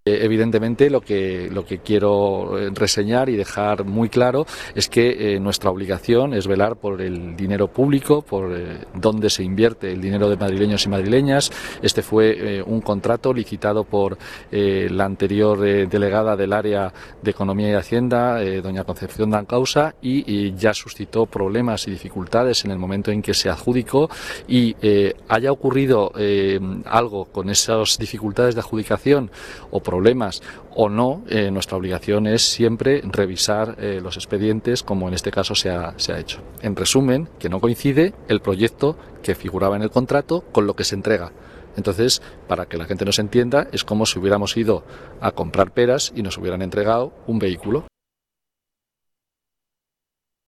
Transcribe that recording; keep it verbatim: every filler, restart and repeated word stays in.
Eh, evidentemente lo que, lo que quiero reseñar y dejar muy claro es que eh, nuestra obligación es velar por el dinero público, por eh, dónde se invierte el dinero de madrileños y madrileñas. Este fue eh, un contrato licitado por eh, la anterior eh, delegada del área de Economía y Hacienda, eh, doña Concepción Dancausa, y, y ya suscitó problemas y dificultades en el momento en que se adjudicó, y eh, haya ocurrido eh, algo con esas dificultades de adjudicación o problemas o no, eh, nuestra obligación es siempre revisar eh, los expedientes, como en este caso se ha, se ha hecho. En resumen, que no coincide el proyecto que figuraba en el contrato con lo que se entrega. Entonces, para que la gente nos entienda, es como si hubiéramos ido a comprar peras y nos hubieran entregado un vehículo.